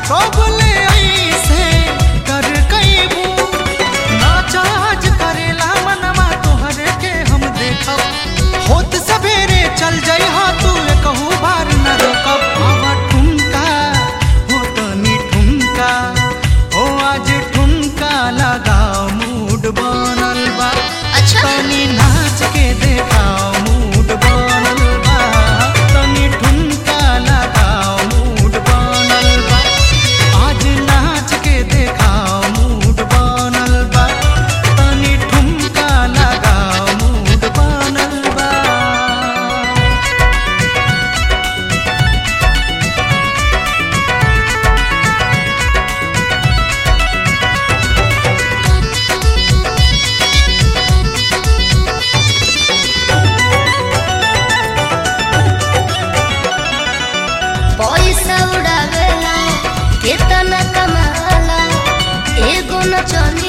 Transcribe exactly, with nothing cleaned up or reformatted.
तो बोले ऐसे कर कईबू नाचाज करेला मनवा तोहरे के हम देखब होत सवेरे चल जाई हा तू कहू बार न रोकब आवा ठुमका हो तनी ठुमका हो आज ठुमका लगाओ मूड बनल बा अच्छा तनी नाच के देखाओ मूड बनल बा तनी ठुमका लगाओ मूड बनल बा आज नाच के देखाओ मूड बनल बा तनी ठुमका लगाओ मूड बनल बा। पैसा उड़ावेला केतना कमाला एगो नचनी